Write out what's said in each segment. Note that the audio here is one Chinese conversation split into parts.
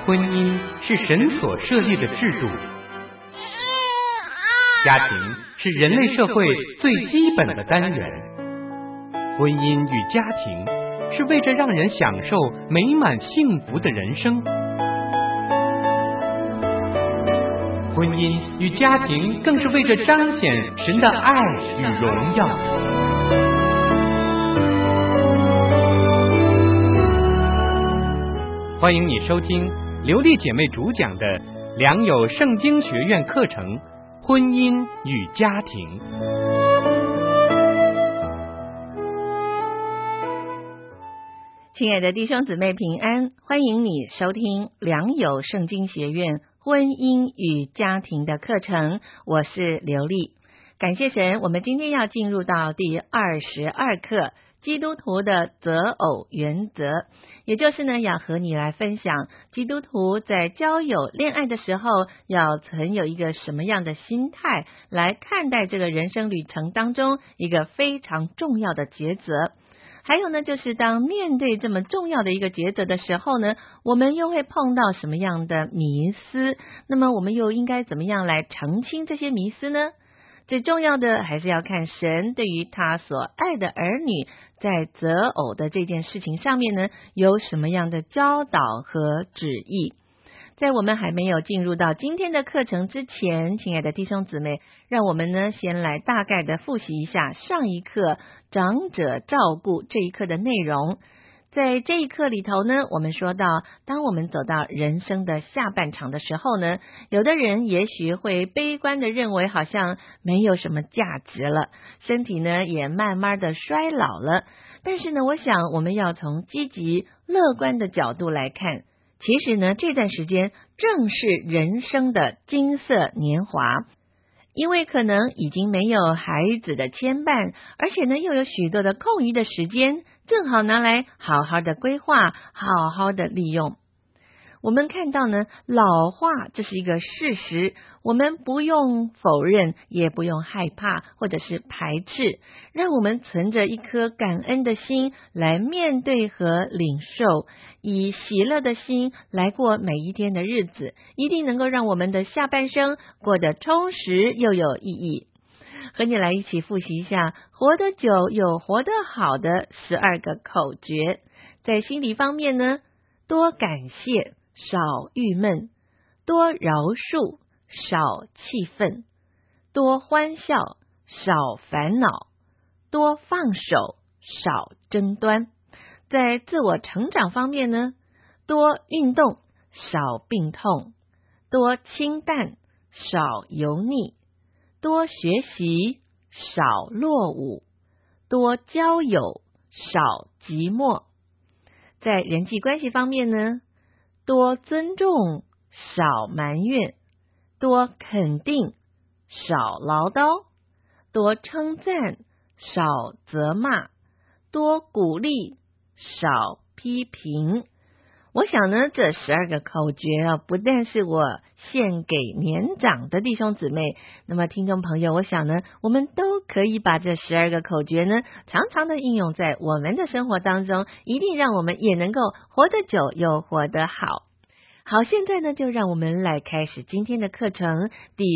婚姻是神所设立的制度，家庭是人类社会最基本的单元。婚姻与家庭是为着让人享受美满幸福的人生。婚姻与家庭更是为着彰显神的爱与荣耀。欢迎你收听刘丽姐妹主讲的良友圣经学院课程《婚姻与家庭》。 亲爱的弟兄姊妹平安，欢迎你收听良友圣经学院婚姻与家庭的课程，我是刘丽。感谢神，我们今天要进入到第22课，基督徒的择偶原则，也就是呢，要和你来分享基督徒在交友恋爱的时候要存有一个什么样的心态来看待这个人生旅程当中一个非常重要的抉择。还有呢，就是当面对这么重要的一个抉择的时候呢，我们又会碰到什么样的迷思？那么我们又应该怎么样来澄清这些迷思呢？最重要的还是要看神对于他所爱的儿女在择偶的这件事情上面呢，有什么样的教导和旨意。在我们还没有进入到今天的课程之前，亲爱的弟兄姊妹，让我们呢先来大概的复习一下上一课长者照顾这一课的内容。在这一课里头呢，我们说到，当我们走到人生的下半场的时候呢，有的人也许会悲观的认为好像没有什么价值了，身体呢也慢慢的衰老了。但是呢，我想我们要从积极乐观的角度来看，其实呢，这段时间正是人生的金色年华，因为可能已经没有孩子的牵绊，而且呢，又有许多的空余的时间，正好拿来好好的规划，好好的利用。我们看到呢，老化这是一个事实，我们不用否认，也不用害怕或者是排斥，让我们存着一颗感恩的心来面对和领受，以喜乐的心来过每一天的日子，一定能够让我们的下半生过得充实又有意义。和你来一起复习一下活得久又活得好的12个口诀。在心理方面呢，多感谢，少郁闷；多饶恕，少气愤；多欢笑，少烦恼；多放手，少争端。在自我成长方面呢，多运动，少病痛；多清淡，少油腻；多学习，少落伍；多交友，少寂寞。在人际关系方面呢，多尊重，少埋怨；多肯定，少唠叨；多称赞，少责骂；多鼓励，少批评。我想呢，这12个口诀啊，不但是我献给年长的弟兄姊妹，那么听众朋友，我想呢，我们都可以把这12个口诀呢，常常的应用在我们的生活当中，一定让我们也能够活得久又活得好。好，现在呢，就让我们来开始今天的课程，第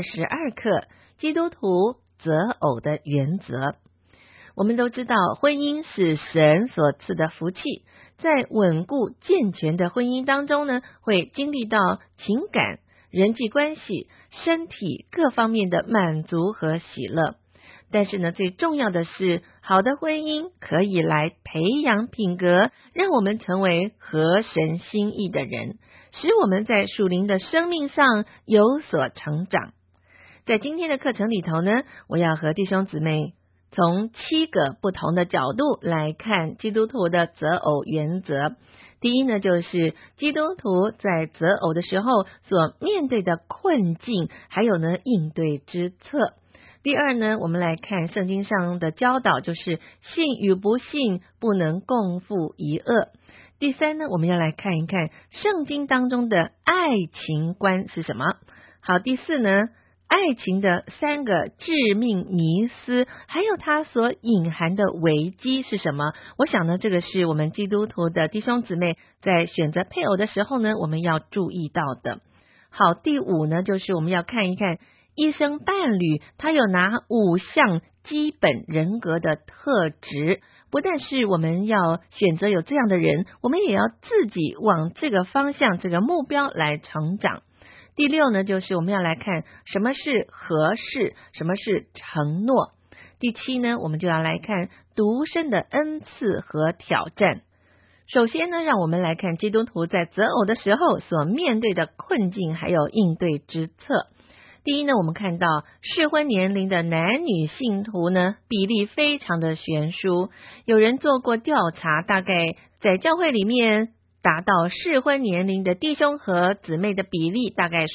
22课，基督徒择偶的原则。我们都知道，婚姻是神所赐的福气，在稳固健全的婚姻当中呢，会经历到情感、人际关系、身体各方面的满足和喜乐。但是呢，最重要的是，好的婚姻可以来培养品格，让我们成为合神心意的人，使我们在属灵的生命上有所成长。在今天的课程里头呢，我要和弟兄姊妹从7个不同的角度来看基督徒的择偶原则。第一呢，就是基督徒在择偶的时候所面对的困境，还有呢应对之策。第二呢，我们来看圣经上的教导，就是信与不信不能共负一軛。第三呢，我们要来看一看圣经当中的爱情观是什么。好，第四呢， 爱情的3个致命迷思，还有它所隐含的危机是什么？我想呢，这个是我们基督徒的弟兄姊妹在选择配偶的时候呢，我们要注意到的。好，第5呢，就是我们要看一看一生伴侣他有哪5项基本人格的特质。不但是我们要选择有这样的人，我们也要自己往这个方向、这个目标来成长。第6呢，就是我们要来看什么是合适，什么是承诺。第7呢，我们就要来看独身的恩赐和挑战。首先呢，让我们来看基督徒在择偶的时候所面对的困境还有应对之策。第一呢，我们看到适婚年龄的男女信徒呢比例非常的悬殊，有人做过调查，大概在教会里面达到适婚年龄的弟兄和姊妹的比例大概是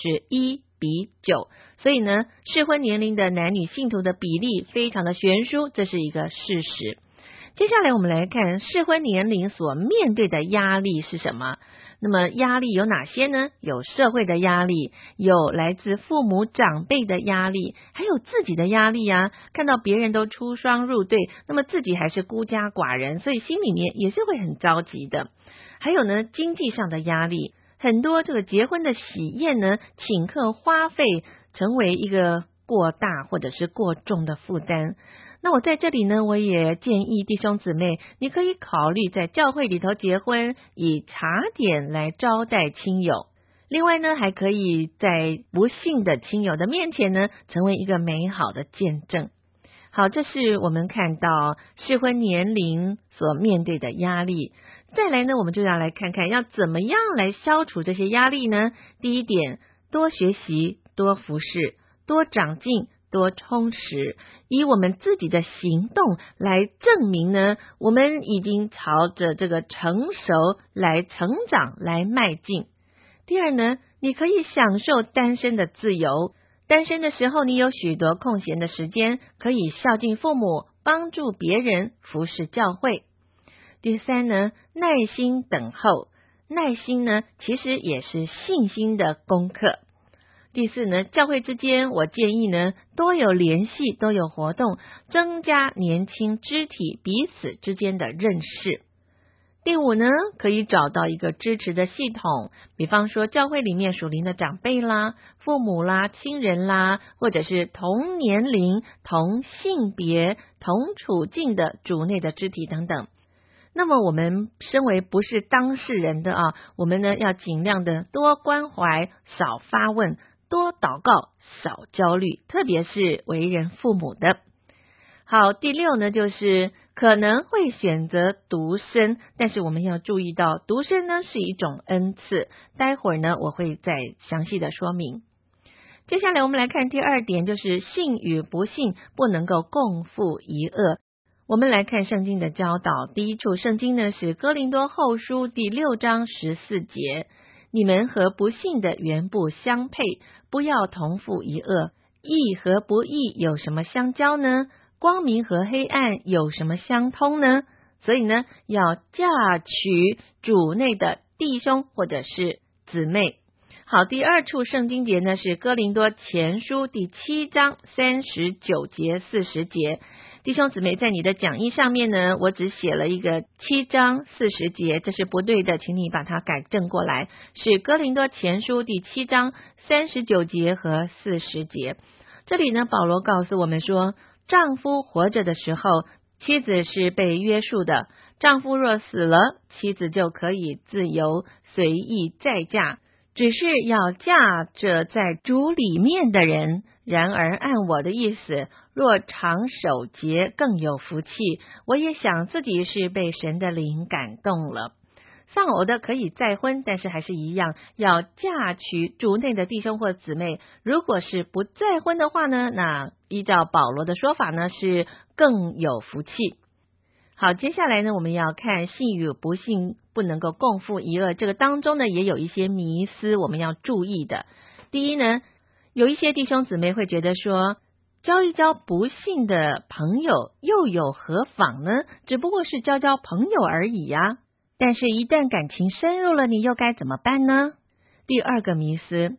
1:9，所以呢，适婚年龄的男女信徒的比例非常的悬殊，这是一个事实。接下来我们来看适婚年龄所面对的压力是什么。那么压力有哪些呢？有社会的压力，有来自父母长辈的压力，还有自己的压力啊。看到别人都出双入对，那么自己还是孤家寡人，所以心里面也是会很着急的。还有呢，经济上的压力，很多这个结婚的喜宴呢，请客花费成为一个过大或者是过重的负担。那我在这里呢，我也建议弟兄姊妹，你可以考虑在教会里头结婚，以茶点来招待亲友。另外呢，还可以在不幸的亲友的面前呢，成为一个美好的见证。好，这是我们看到适婚年龄所面对的压力。再来呢，我们就要来看看要怎么样来消除这些压力呢？第一点，多学习，多服侍，多长进，多充实，以我们自己的行动来证明呢，我们已经朝着这个成熟来成长来迈进。第二呢，你可以享受单身的自由。单身的时候，你有许多空闲的时间，可以孝敬父母，帮助别人，服侍教会。第三呢，耐心等候。耐心呢，其实也是信心的功课。第四呢，教会之间我建议呢，多有联系，多有活动，增加年轻肢体彼此之间的认识。第五呢，可以找到一个支持的系统，比方说教会里面属灵的长辈啦、父母啦、亲人啦，或者是同年龄、同性别、同处境的主内的肢体等等。那么我们身为不是当事人的我们呢要尽量的多关怀，少发问，多祷告，少焦虑，特别是为人父母的。好，第六呢，就是可能会选择独身，但是我们要注意到独身呢是一种恩赐，待会儿呢我会再详细的说明。接下来我们来看第二点，就是信与不信不能够共负一軛。我们来看圣经的教导，第一处圣经呢是哥林多后书第6章14节，你们和不信的原不相配，不要同负一軛。义和不义有什么相交呢？光明和黑暗有什么相通呢？所以呢，要嫁娶主内的弟兄或者是姊妹。好，第二处圣经节呢是哥林多前书第7章39节40节。弟兄姊妹，在你的讲义上面呢，我只写了一个7章40节，这是不对的，请你把它改正过来，是哥林多前书第7章39节和40节。这里呢，保罗告诉我们说，丈夫活着的时候，妻子是被约束的，丈夫若死了，妻子就可以自由随意再嫁，只是要嫁着在主里面的人。然而按我的意思，若常守节更有福气。我也想自己是被神的灵感动了。丧偶的可以再婚，但是还是一样要嫁娶主内的弟兄或姊妹。如果是不再婚的话呢，那依照保罗的说法呢，是更有福气。好，接下来呢，我们要看信与不信不能够共负一軛，这个当中呢也有一些迷思我们要注意的。第一呢，有一些弟兄姊妹会觉得说，交一交不信的朋友又有何妨呢？只不过是交交朋友而已呀。但是一旦感情深入了，你又该怎么办呢？第二个迷思，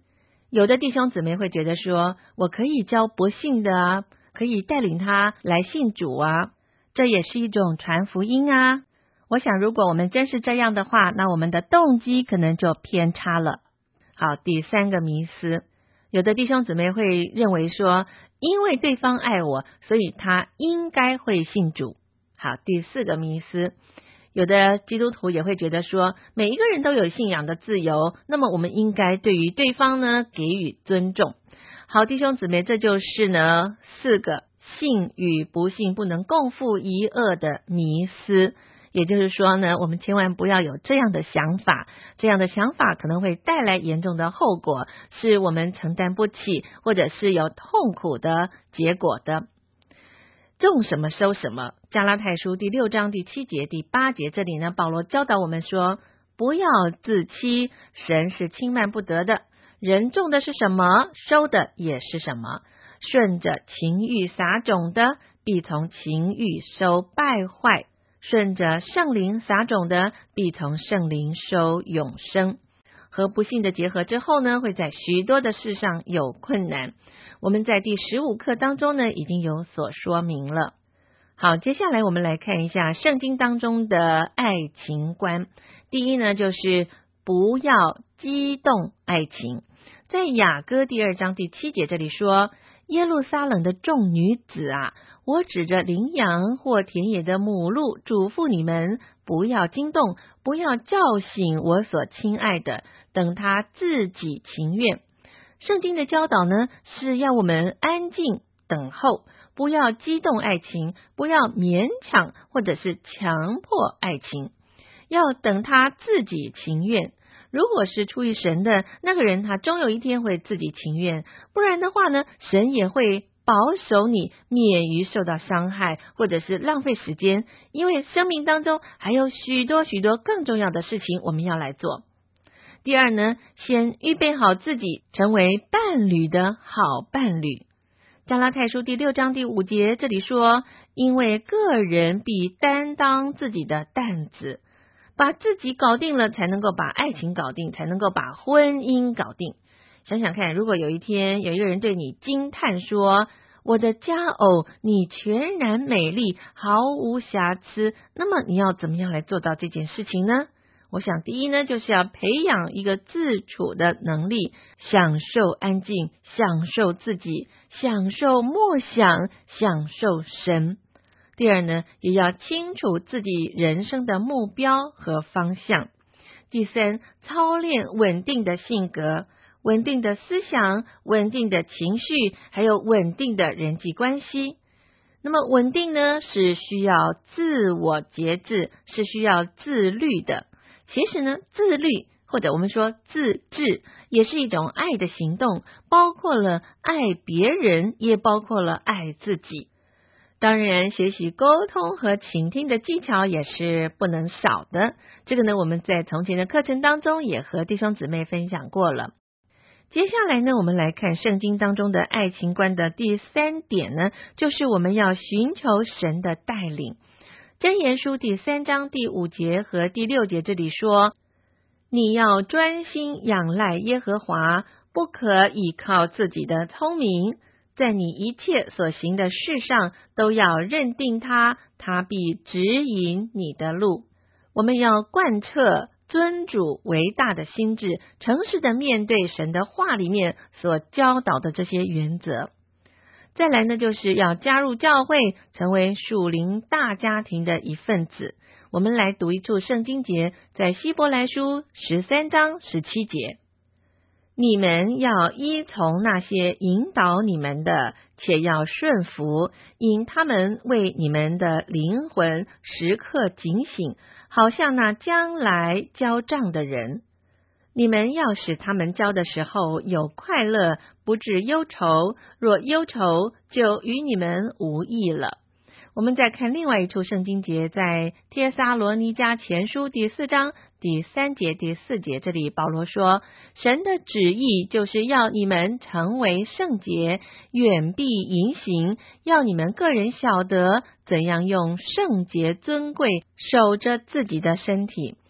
有的弟兄姊妹会觉得说，我可以教不信的啊，可以带领他来信主啊，这也是一种传福音啊。我想如果我们真是这样的话，那我们的动机可能就偏差了。好，第三个迷思，有的弟兄姊妹会认为说，因为对方爱我，所以他应该会信主。好，第四个迷思，有的基督徒也会觉得说，每一个人都有信仰的自由，那么我们应该对于对方呢给予尊重。好，弟兄姊妹，这就是呢4个信与不信不能共负一軛的迷思。也就是说呢，我们千万不要有这样的想法，这样的想法可能会带来严重的后果，是我们承担不起，或者是有痛苦的结果的。种什么收什么，加拉太书第6章第7节第8节，这里呢保罗教导我们说，不要自欺，神是轻慢不得的，人种的是什么，收的也是什么，顺着情欲撒种的，必从情欲收败坏，顺着圣灵撒种的，必从圣灵收永生。和不信的结合之后呢，会在许多的事上有困难。我们在第15课当中呢，已经有所说明了。好，接下来我们来看一下圣经当中的爱情观。第一呢，就是不要激动爱情。在雅歌第2章第7节这里说，耶路撒冷的众女子啊，我指着羚羊或田野的母鹿嘱咐你们，不要惊动，不要叫醒我所亲爱的，等他自己情愿。圣经的教导呢，是要我们安静等候，不要激动爱情，不要勉强或者是强迫爱情，要等他自己情愿。如果是出于神的，那个人他终有一天会自己情愿，不然的话呢，神也会保守你免于受到伤害，或者是浪费时间，因为生命当中还有许多许多更重要的事情我们要来做。第二呢，先预备好自己成为伴侣的好伴侣。加拉太书第6章第5节这里说，因为个人必担当自己的担子，把自己搞定了，才能够把爱情搞定，才能够把婚姻搞定。想想看，如果有一天有一个人对你惊叹说，我的佳偶，你全然美丽，毫无瑕疵，那么你要怎么样来做到这件事情呢？我想第一呢，就是要培养一个自处的能力，享受安静，享受自己，享受默想，享受神。第二呢，也要清楚自己人生的目标和方向。第三，操练稳定的性格，稳定的思想，稳定的情绪，还有稳定的人际关系。那么稳定呢，是需要自我节制，是需要自律的。其实呢，自律或者我们说自制也是一种爱的行动，包括了爱别人，也包括了爱自己。当然，学习沟通和倾听的技巧也是不能少的。这个呢，我们在从前的课程当中也和弟兄姊妹分享过了。接下来呢，我们来看圣经当中的爱情观的第3点呢，就是我们要寻求神的带领。箴言书第3章第5节和第6节这里说，你要专心仰赖耶和华，不可倚靠自己的聪明，在你一切所行的事上都要认定他，他必指引你的路。我们要贯彻尊主为大的心志，诚实的面对神的话里面所教导的这些原则。再来呢，就是要加入教会，成为属灵大家庭的一份子。我们来读一处圣经节，在希伯来书13章17节，你们要依从那些引导你们的，且要顺服，因他们为你们的灵魂时刻警醒，好像那将来交账的人。你们要使他们交的时候有快乐，不致忧愁，若忧愁，就与你们无益了。我们再看另外一处圣经节，在帖撒罗尼迦前书第4章第3节第4节，这里保罗说，神的旨意就是要你们成为圣洁，远避淫行，要你们个人晓得怎样用圣洁尊贵守着自己的身体。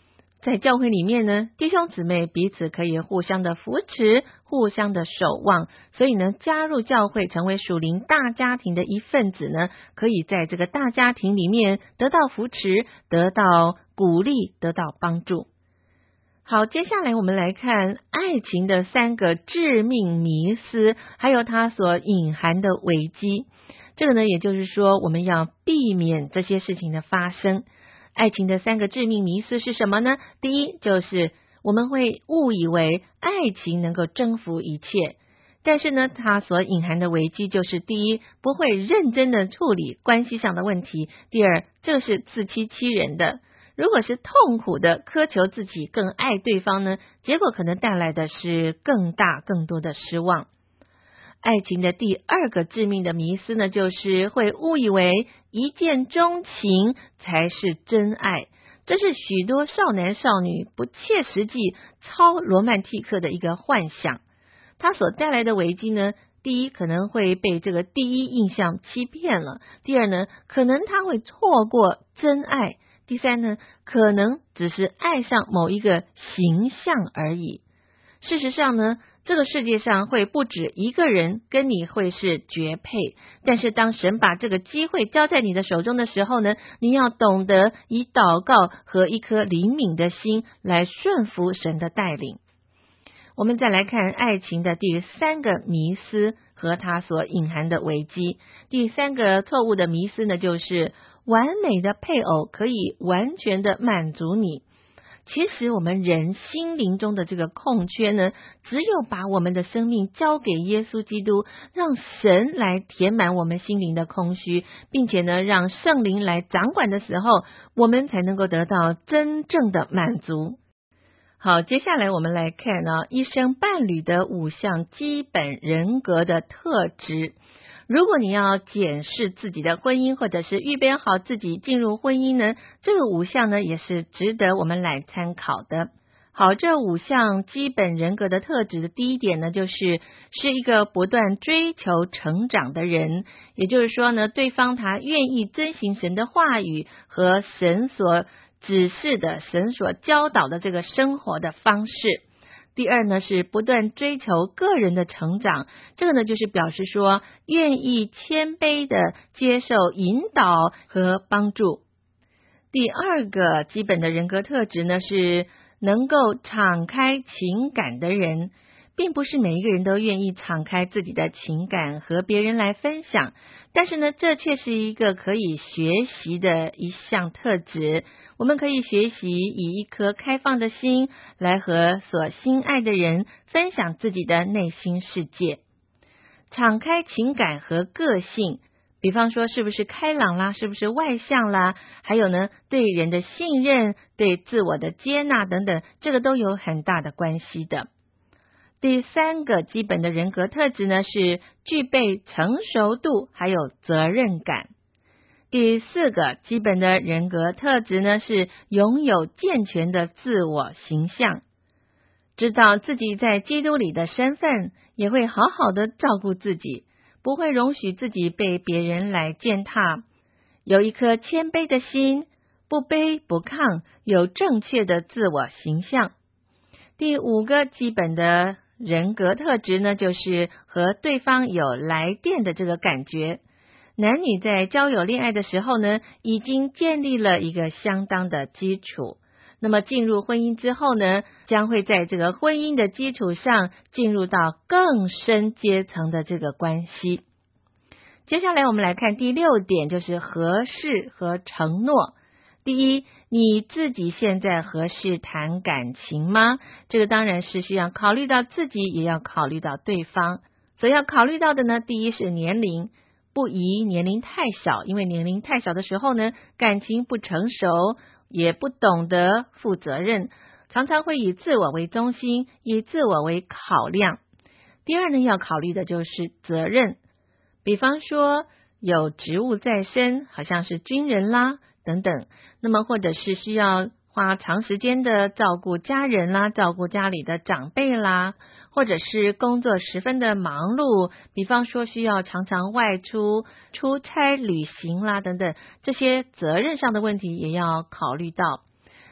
在教会里面呢，弟兄姊妹彼此可以互相的扶持，互相的守望，所以呢，加入教会成为属灵大家庭的一份子呢，可以在这个大家庭里面得到扶持，得到鼓励，得到帮助。好，接下来我们来看爱情的3个致命迷思，还有它所隐含的危机。这个呢，也就是说我们要避免这些事情的发生。爱情的3个致命迷思是什么呢？第一，就是我们会误以为爱情能够征服一切，但是呢，它所隐含的危机就是第一，不会认真的处理关系上的问题；第二，这是自欺欺人的。如果是痛苦的苛求自己更爱对方呢，结果可能带来的是更大更多的失望。爱情的第2个致命的迷思呢，就是会误以为一见钟情才是真爱，这是许多少男少女不切实际、超罗曼蒂克的一个幻想。它所带来的危机呢，第一，可能会被这个第一印象欺骗了；第二呢，可能他会错过真爱；第三呢，可能只是爱上某一个形象而已。事实上呢，这个世界上会不止一个人跟你会是绝配，但是当神把这个机会交在你的手中的时候呢，你要懂得以祷告和一颗灵敏的心来顺服神的带领。我们再来看爱情的第3个迷思和它所隐含的危机。第3个错误的迷思呢，就是完美的配偶可以完全的满足你。其实我们人心灵中的这个空缺呢，只有把我们的生命交给耶稣基督，让神来填满我们心灵的空虚，并且呢，让圣灵来掌管的时候，我们才能够得到真正的满足。好，接下来我们来看一生伴侣的5项基本人格的特质。如果你要检视自己的婚姻，或者是预备好自己进入婚姻呢，这个5项呢也是值得我们来参考的。好，这5项基本人格的特质的第一点呢，是一个不断追求成长的人，也就是说呢，对方他愿意遵行神的话语和神所指示的、神所教导的这个生活的方式。第二呢，是不断追求个人的成长，这个呢就是表示说愿意谦卑的接受引导和帮助。第2个基本的人格特质呢，是能够敞开情感的人。并不是每一个人都愿意敞开自己的情感和别人来分享，但是呢，这却是一个可以学习的一项特质。我们可以学习以一颗开放的心来和所心爱的人分享自己的内心世界。敞开情感和个性，比方说是不是开朗啦，是不是外向啦，还有呢，对人的信任，对自我的接纳等等，这个都有很大的关系的。第3个基本的人格特质呢，是具备成熟度还有责任感。第4个基本的人格特质呢，是拥有健全的自我形象，知道自己在基督里的身份，也会好好的照顾自己，不会容许自己被别人来践踏，有一颗谦卑的心，不卑不亢，有正确的自我形象。第5个基本的人格特质呢，就是和对方有来电的这个感觉。男女在交友恋爱的时候呢，已经建立了一个相当的基础。那么进入婚姻之后呢，将会在这个婚姻的基础上进入到更深阶层的这个关系。接下来我们来看第6点，就是合适和承诺。第一，你自己现在合适谈感情吗？这个当然是需要考虑到自己，也要考虑到对方。所要考虑到的呢，第一是年龄，不宜年龄太小，因为年龄太小的时候呢，感情不成熟，也不懂得负责任，常常会以自我为中心，以自我为考量。第二呢，要考虑的就是责任，比方说有职务在身，好像是军人啦等等，那么或者是需要花长时间的照顾家人啦，照顾家里的长辈啦，或者是工作十分的忙碌，比方说需要常常外出出差旅行啦等等，这些责任上的问题也要考虑到。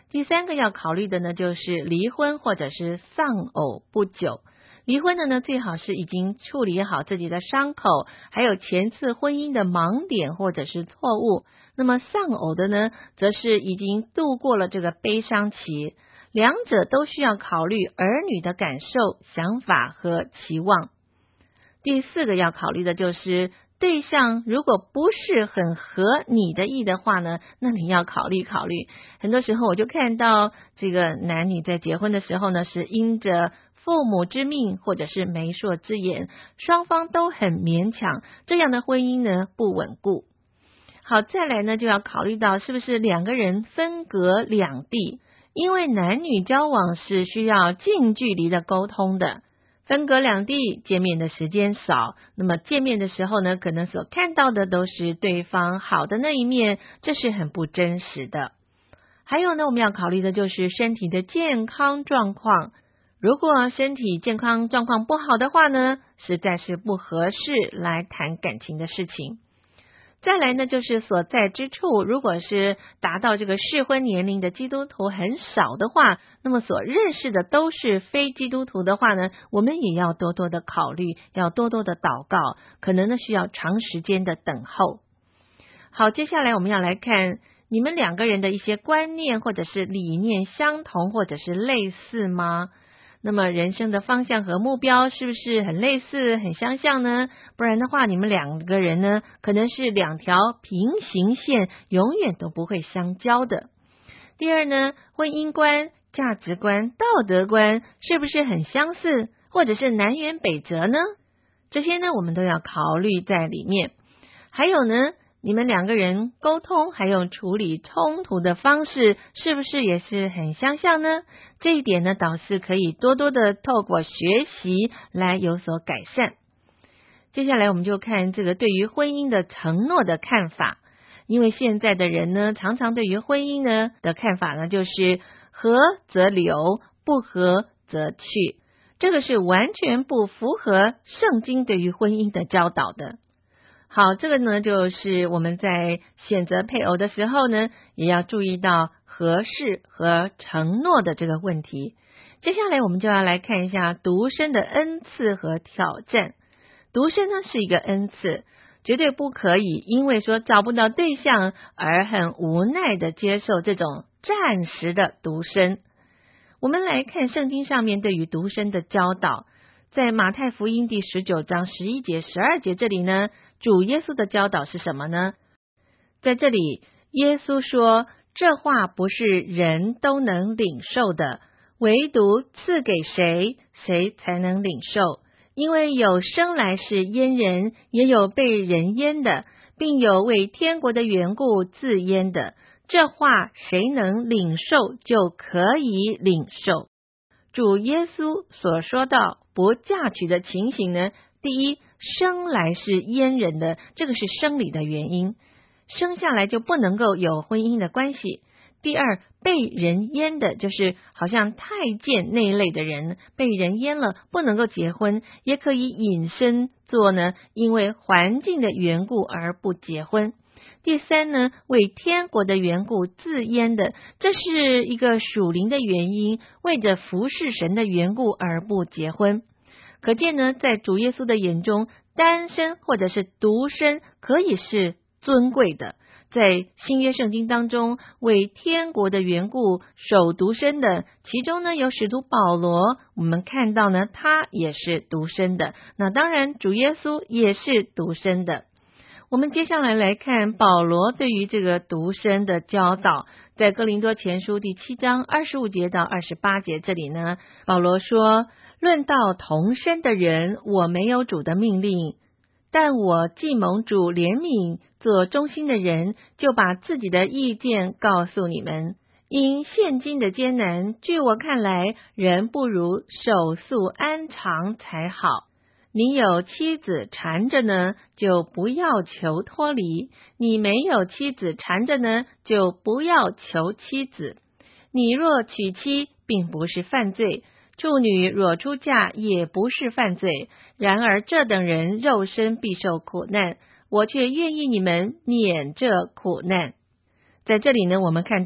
第3个要考虑的呢，就是离婚或者是丧偶不久。离婚的呢，最好是已经处理好自己的伤口，还有前次婚姻的盲点或者是错误。那么丧偶的呢，则是已经度过了这个悲伤期。两者都需要考虑儿女的感受、想法和期望。第4个要考虑的就是对象如果不是很合你的意的话呢，那你要考虑。很多时候我就看到这个男女在结婚的时候呢，是因着父母之命或者是媒妁之言，双方都很勉强，这样的婚姻呢不稳固。好，再来呢就要考虑到是不是两个人分隔两地，因为男女交往是需要近距离的沟通的。分隔两地，见面的时间少，那么见面的时候呢，可能所看到的都是对方好的那一面，这是很不真实的。还有呢，我们要考虑的就是身体的健康状况。如果身体健康状况不好的话呢，实在是不合适来谈感情的事情。再来呢，就是所在之处，如果是达到这个适婚年龄的基督徒很少的话，那么所认识的都是非基督徒的话呢，我们也要多多的考虑，要多多的祷告，可能呢需要长时间的等候。好，接下来我们要来看你们两个人的一些观念或者是理念相同或者是类似吗？那么人生的方向和目标是不是很类似很相像呢？不然的话，你们两个人呢可能是两条平行线，永远都不会相交的。第二呢，婚姻观、价值观、道德观是不是很相似，或者是南辕北辙呢？这些呢我们都要考虑在里面。还有呢，你们两个人沟通还有处理冲突的方式是不是也是很相像呢？这一点呢，导师可以多多的透过学习来有所改善。接下来我们就看这个对于婚姻的承诺的看法。因为现在的人呢，常常对于婚姻呢的看法呢，就是合则留，不合则去。这个是完全不符合圣经对于婚姻的教导的。好，这个呢就是我们在选择配偶的时候呢，也要注意到合适和承诺的这个问题。接下来我们就要来看一下独身的恩赐和挑战。独身呢是一个恩赐，绝对不可以因为说找不到对象而很无奈的接受这种暂时的独身。我们来看圣经上面对于独身的教导，在马太福音第19章11节12节这里呢，主耶稣的教导是什么呢？在这里耶稣说，这话不是人都能领受的，唯独赐给谁，谁才能领受。因为有生来是阉人，也有被人阉的，并有为天国的缘故自阉的。这话谁能领受，就可以领受。主耶稣所说到不嫁娶的情形呢，第一，生来是阉人的，这个是生理的原因，生下来就不能够有婚姻的关系。第二，被人阉的，就是好像太监那一类的人被人阉了，不能够结婚，也可以引申做呢，因为环境的缘故而不结婚。第三呢，为天国的缘故自阉的，这是一个属灵的原因，为着服侍神的缘故而不结婚。可见呢，在主耶稣的眼中，单身或者是独身可以是尊贵的。在新约圣经当中，为天国的缘故守独身的，其中呢有使徒保罗，我们看到呢他也是独身的。那当然主耶稣也是独身的。我们接下来看保罗对于这个独身的教导，在哥林多前书第7章25节到28节这里呢，保罗说，论到同身的人，我没有主的命令，但我既蒙主怜悯，做忠心的人，就把自己的意见告诉你们。因现今的艰难，据我看来，人不如守素安常才好。你有妻子缠着呢，就不要求脱离；你没有妻子缠着呢，就不要求妻子。你若娶妻，并不是犯罪；处女若出嫁，也不是犯罪。然而这等人肉身必受苦难，我却愿意你们免这苦难。在这里呢，我们看到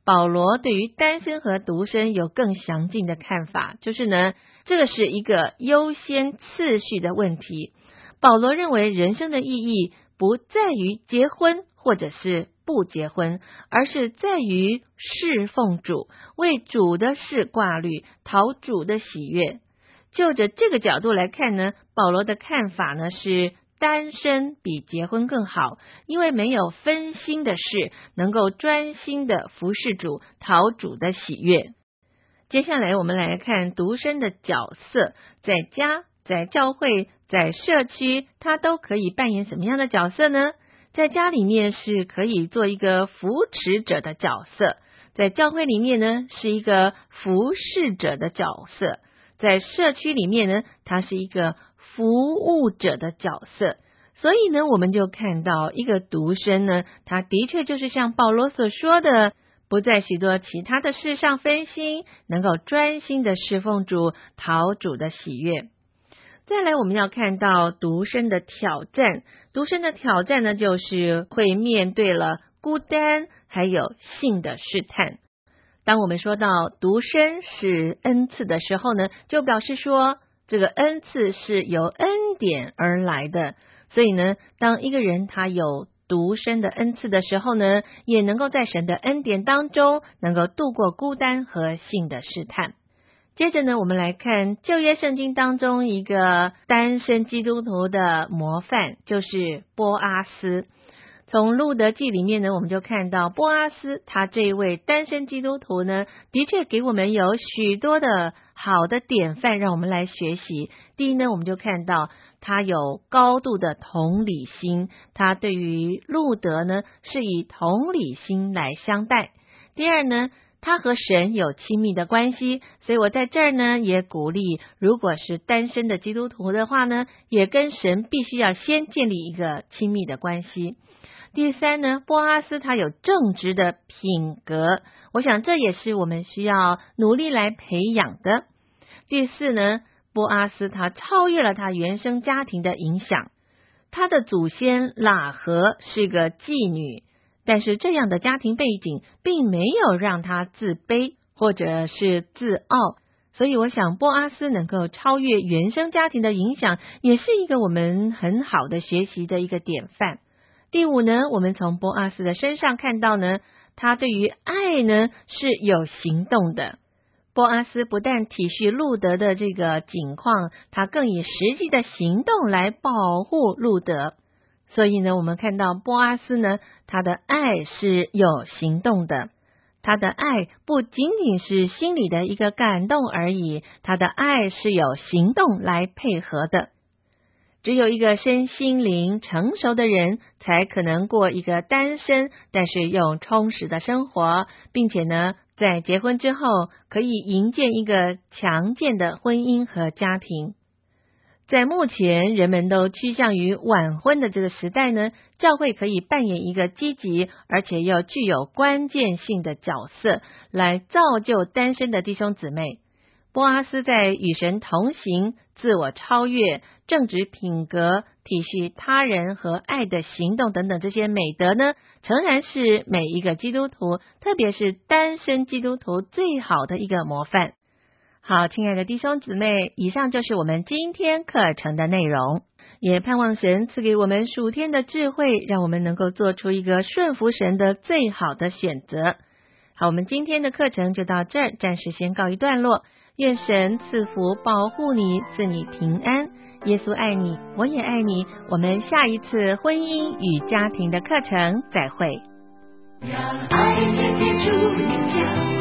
保罗对于单身和独身有更详尽的看法，就是呢，这个是一个优先次序的问题。保罗认为人生的意义不在于结婚或者是不结婚，而是在于侍奉主，为主的事挂虑，讨主的喜悦。就着这个角度来看呢，保罗的看法呢是单身比结婚更好，因为没有分心的事，能够专心的服侍主，讨主的喜悦。接下来我们来看独身的角色，在家、在教会、在社区，他都可以扮演什么样的角色呢？在家里面是可以做一个扶持者的角色，在教会里面呢是一个服侍者的角色，在社区里面呢他是一个服务者的角色。所以呢，我们就看到一个独身呢，他的确就是像保罗所说的，不在许多其他的事上分心，能够专心的侍奉主，讨主的喜悦。再来我们要看到独身的挑战，独身的挑战呢，就是会面对了孤单还有性的试探。当我们说到独身是恩赐的时候呢，就表示说这个恩赐是由恩典而来的。所以呢，当一个人他有独身的恩赐的时候呢，也能够在神的恩典当中能够度过孤单和性的试探。接着呢，我们来看旧约圣经当中一个单身基督徒的模范，就是波阿斯。从路德记里面呢，我们就看到波阿斯他这一位单身基督徒呢，的确给我们有许多的好的典范让我们来学习。第一呢，我们就看到他有高度的同理心，他对于路德呢是以同理心来相待。第二呢，他和神有亲密的关系，所以我在这儿呢也鼓励，如果是单身的基督徒的话呢，也跟神必须要先建立一个亲密的关系。第三呢，波阿斯他有正直的品格，我想这也是我们需要努力来培养的。第四呢，波阿斯他超越了他原生家庭的影响，他的祖先喇合是个妓女，但是这样的家庭背景并没有让他自卑或者是自傲，所以我想波阿斯能够超越原生家庭的影响，也是一个我们很好的学习的一个典范。第五呢，我们从波阿斯的身上看到呢，他对于爱呢是有行动的。波阿斯不但体恤路德的这个境况，他更以实际的行动来保护路德。所以呢，我们看到波阿斯呢，他的爱是有行动的。他的爱不仅仅是心里的一个感动而已，他的爱是有行动来配合的。只有一个身心灵成熟的人，才可能过一个单身但是又充实的生活，并且呢，在结婚之后可以营建一个强健的婚姻和家庭。在目前人们都趋向于晚婚的这个时代呢，教会可以扮演一个积极而且又具有关键性的角色，来造就单身的弟兄姊妹。波阿斯在与神同行、自我超越、正直品格、体恤他人和爱的行动等等这些美德呢，诚然是每一个基督徒，特别是单身基督徒最好的一个模范。好，亲爱的弟兄姊妹，以上就是我们今天课程的内容，也盼望神赐给我们属天的智慧，让我们能够做出一个顺服神的最好的选择。好，我们今天的课程就到这儿，暂时先告一段落。愿神赐福保护你，赐你平安。耶稣爱你，我也爱你。我们下一次婚姻与家庭的课程再会。 让爱的天主你家